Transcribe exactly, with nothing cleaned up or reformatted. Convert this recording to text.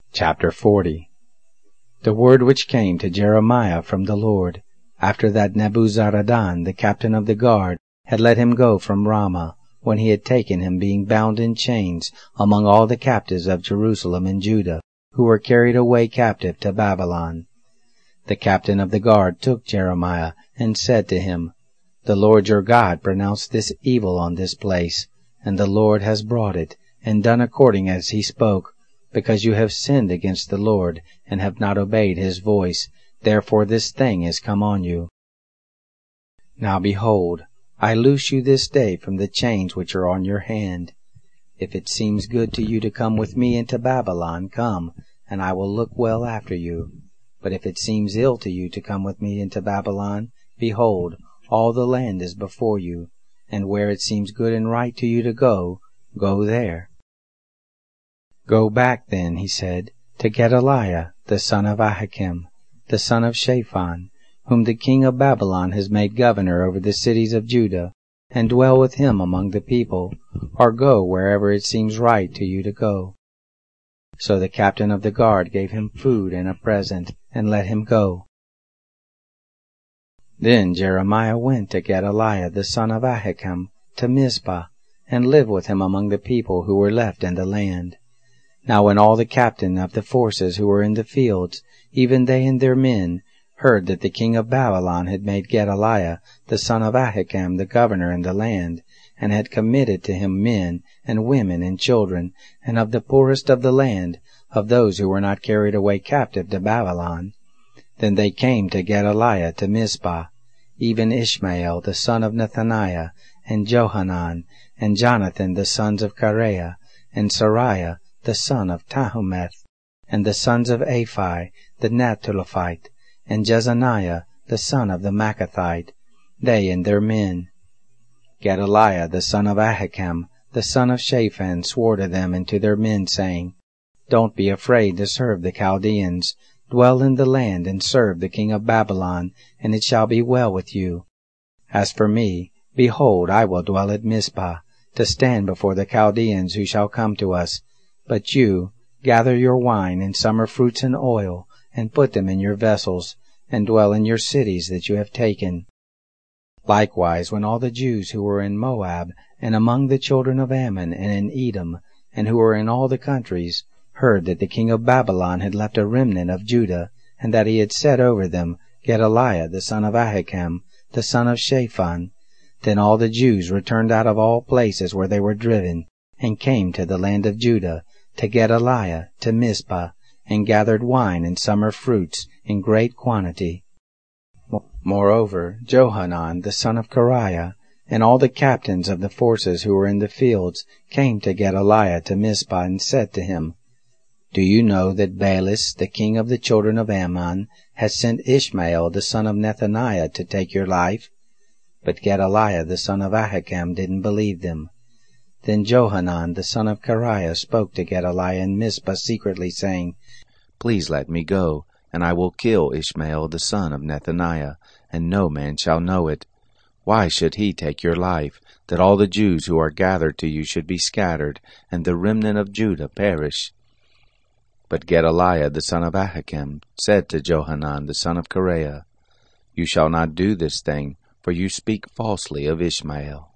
Chapter forty. The word which came to Jeremiah from the Lord, after that Nebuzaradan, the captain of the guard, had let him go from Ramah, when he had taken him being bound in chains among all the captives of Jerusalem and Judah, who were carried away captive to Babylon. The captain of the guard took Jeremiah, and said to him, The Lord your God pronounced this evil on this place, and the Lord has brought it, and done according as he spoke, because you have sinned against the Lord, and have not obeyed his voice, therefore this thing is come on you. Now behold, I loose you this day from the chains which are on your hand. If it seems good to you to come with me into Babylon, come, and I will look well after you. But if it seems ill to you to come with me into Babylon, behold, all the land is before you, and where it seems good and right to you to go, go there. Go back then, he said, to Gedaliah, the son of Ahikam, the son of Shaphan, whom the king of Babylon has made governor over the cities of Judah, and dwell with him among the people, or go wherever it seems right to you to go. So the captain of the guard gave him food and a present, and let him go. Then Jeremiah went to Gedaliah the son of Ahikam to Mizpah, and lived with him among the people who were left in the land. Now when all the captain of the forces who were in the fields, even they and their men, heard that the king of Babylon had made Gedaliah the son of Ahikam the governor in the land, and had committed to him men and women and children, and of the poorest of the land, of those who were not carried away captive to Babylon, then they came to Gedaliah to Mizpah, even Ishmael the son of Nethaniah, and Johanan, and Jonathan the sons of Kareah, and Sariah the son of Tahumeth, and the sons of Aphi the Netophathite, and Jezaniah the son of the Maacathite, they and their men. Gedaliah the son of Ahikam, the son of Shaphan, swore to them and to their men, saying, Don't be afraid to serve the Chaldeans. Dwell in the land and serve the king of Babylon, and it shall be well with you. As for me, behold, I will dwell at Mizpah, to stand before the Chaldeans who shall come to us. But you, gather your wine and summer fruits and oil, and put them in your vessels, and dwell in your cities that you have taken. Likewise, when all the Jews who were in Moab, and among the children of Ammon, and in Edom, and who were in all the countries, heard that the king of Babylon had left a remnant of Judah, and that he had set over them Gedaliah the son of Ahikam, the son of Shaphan, then all the Jews returned out of all places where they were driven, and came to the land of Judah, to Gedaliah, to Mizpah, and gathered wine and summer fruits in great quantity. Moreover, Johanan the son of Kareah, and all the captains of the forces who were in the fields, came to Gedaliah to Mizpah, and said to him, Do you know that Baalis, the king of the children of Ammon, has sent Ishmael the son of Nethaniah to take your life? But Gedaliah the son of Ahikam didn't believe them. Then Johanan the son of Kareah spoke to Gedaliah in Mizpah secretly, saying, Please let me go, and I will kill Ishmael the son of Nethaniah, and no man shall know it. Why should he take your life, that all the Jews who are gathered to you should be scattered, and the remnant of Judah perish? But Gedaliah the son of Ahikam said to Johanan the son of Kareah, You shall not do this thing, for you speak falsely of Ishmael.